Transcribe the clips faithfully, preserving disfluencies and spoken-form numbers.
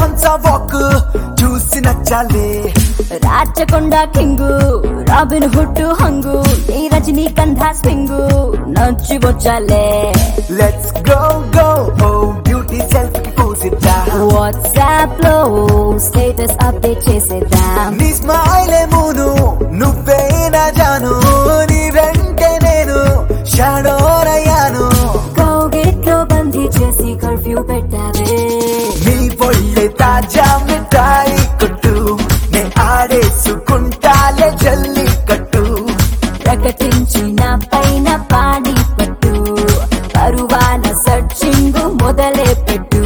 హంస వాక్ చూసి నచ్చాలే రాచకొండ కింగు రాబిన్ హుడ్ హంగు ఈ రజనీకంఠ స్వింగు నచ్చి వచ్చాలే let's go go oh beauty selfie కి పోజ్ ఇద్దాం వాట్సాప్ లో స్టేటస్ అప్డేట్ చేసేద్దాం నీ స్మైల్ మూను నువ్వే నా జాను నీ వెంటే నేను షాడోరయ్యాను కౌగిట్లో బందీ చేసి కర్ఫ్యూ పెట్టావే నీ పొయ్యే తాజా మిఠాయి కొట్టు నే ఆడేసుకుంటాలే జల్లి కట్టు ప్రకటించిన పైన పాడి పట్టు పరువాల సర్చింగ్ మొదలే పెట్టు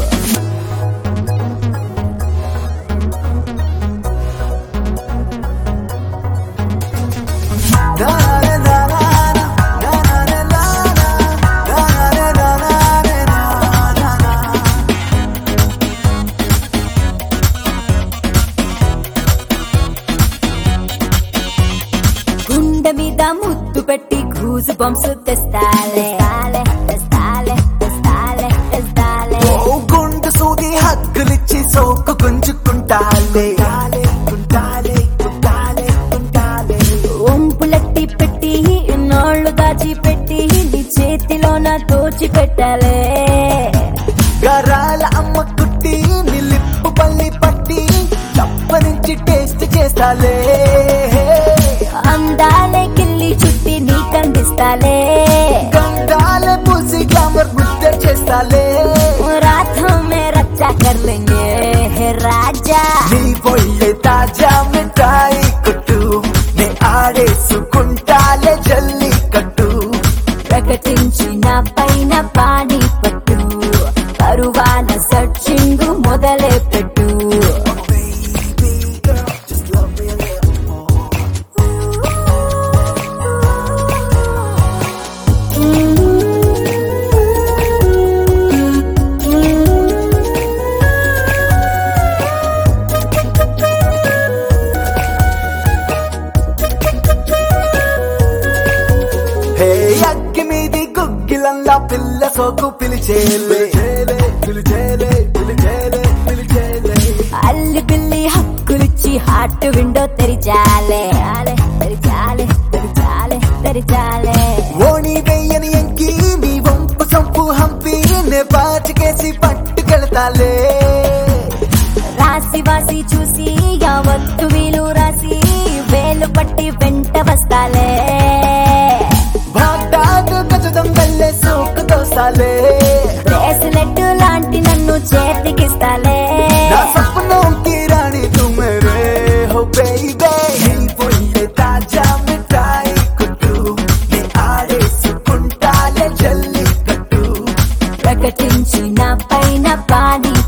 గుండె మీద ముద్దు పెట్టి గూజు బంప్స్ తెస్తాలే తెస్తాలే తెస్తాలే తెస్తాలే ఓ గుండు సూది హక్కులిచ్చి సోకు గుంజుకుంటాలే కుంటాలే కుంటాలే కుంటాలే ఒంపులట్టి పెట్టి నోళ్ళు దాచి పెట్టి నీ చేతిలోన దోచి పెట్టాలే గరాల అమ్మ కుట్టి నీ లిప్పు పల్లి పట్టి తప్ప నుంచి టేస్ట్ చేస్తాలే అందాలే కిల్లి చుట్టి నీ కందిస్తాలే గంగాలే పూసి గ్లామర్ గుర్తే చేస్తాలే रातों में रच्चा कर लेंगे हे राजा నీ పొయ్యే తాజా మిఠాయి కొట్టు నే ఆడేసుకుంటాలే జల్లి కట్టు ప్రకటించిన పైన పాడి పట్టు పరువాల సర్చింగ్ మొదలే పెట్టు హే అగ్గి మీది గుగ్గిలంలా పిల్ల సోకు పిలిచేలే పిలిచేలే పిలిచేలే పిలిచేలే అల్లి పిల్లి హక్కులిచ్చి హార్ట్ విండో తెరిచాలే తెరిచాలే తెరిచాలే తెరిచాలే ఓణి వెయ్యని ఎంకి నీ వంపు సంపు హంపి నే బాచికేసి పట్టుకెళ్తాలే రాసి వాసి చూసి యావత్తు వీలు రాసి వేలు పట్టి వెంట వస్తాలే భాగ్దాదు గజదం వెళ్ళే సోకు దోసాలే బ్రేస్లెట్ లాంటి నన్ను చేతికిస్తాలే నా సపనోं की रानी तू मेरे हो बेबी నీ పొయ్యే తాజా మిఠాయి కొట్టు నీ ఆడేసుకుంటాలే జల్లి కట్టు ప్రకటించిన పైన పాడి